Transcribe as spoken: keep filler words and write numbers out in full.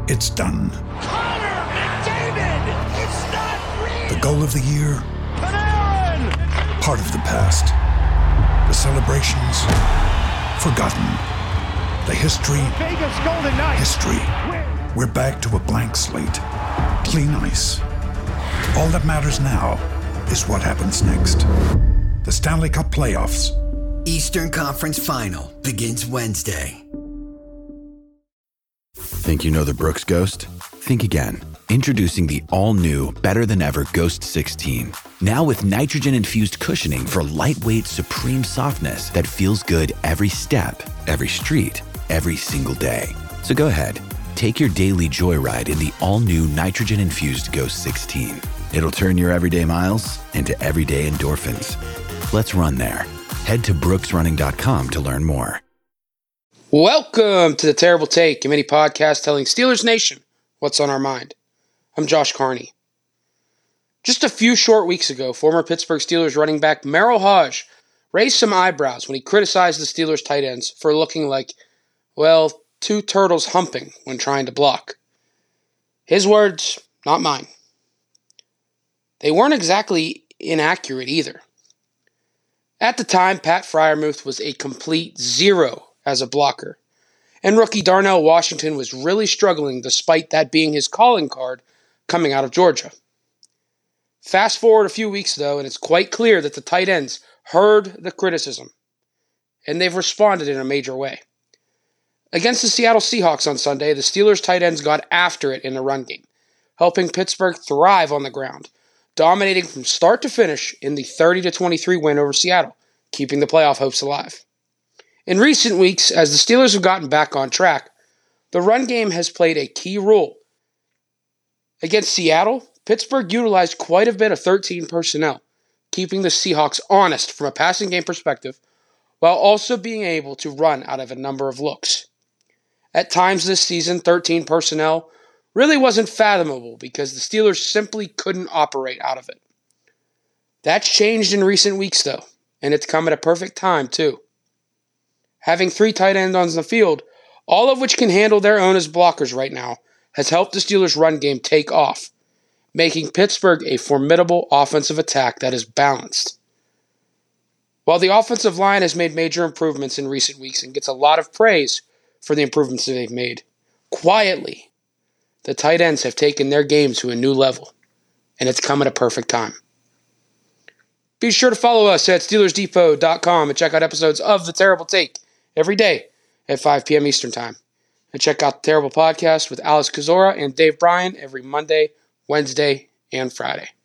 It's done. Connor McDavid! It's not real! The goal of the year? Panarin! Part of the past. The celebrations? Forgotten. The history? Vegas Golden Knights! History. We're back to a blank slate. Clean ice. All that matters now is what happens next. The Stanley Cup playoffs. Eastern Conference Final begins Wednesday. Think you know the Brooks Ghost? Think again. Introducing the all-new, better-than-ever Ghost sixteen. Now with nitrogen-infused cushioning for lightweight, supreme softness that feels good every step, every street, every single day. So go ahead, take your daily joyride in the all-new nitrogen-infused Ghost sixteen. It'll turn your everyday miles into everyday endorphins. Let's run there. Head to brooks running dot com to learn more. Welcome to The Terrible Take, a mini podcast telling Steelers Nation what's on our mind. I'm Josh Carney. Just a few short weeks ago, former Pittsburgh Steelers running back Merrill Hodge raised some eyebrows when he criticized the Steelers tight ends for looking like, well, two turtles humping when trying to block. His words, not mine. They weren't exactly inaccurate either. At the time, Pat Freiermuth was a complete zero as a blocker, and rookie Darnell Washington was really struggling despite that being his calling card coming out of Georgia. Fast forward a few weeks, though, and it's quite clear that the tight ends heard the criticism, and they've responded in a major way. Against the Seattle Seahawks on Sunday, the Steelers tight ends got after it in the run game, helping Pittsburgh thrive on the ground, dominating from start to finish in the thirty to twenty-three win over Seattle, keeping the playoff hopes alive. In recent weeks, as the Steelers have gotten back on track, the run game has played a key role. Against Seattle, Pittsburgh utilized quite a bit of thirteen personnel, keeping the Seahawks honest from a passing game perspective, while also being able to run out of a number of looks. At times this season, thirteen personnel really wasn't fathomable because the Steelers simply couldn't operate out of it. That's changed in recent weeks, though, and it's come at a perfect time, too. Having three tight ends on the field, all of which can handle their own as blockers right now, has helped the Steelers' run game take off, making Pittsburgh a formidable offensive attack that is balanced. While the offensive line has made major improvements in recent weeks and gets a lot of praise for the improvements that they've made, quietly, the tight ends have taken their game to a new level, and it's come at a perfect time. Be sure to follow us at Steelers Depot dot com and check out episodes of The Terrible Take every day at five p.m. Eastern Time. And check out The Terrible Podcast with Alex Kozora and Dave Bryan every Monday, Wednesday, and Friday.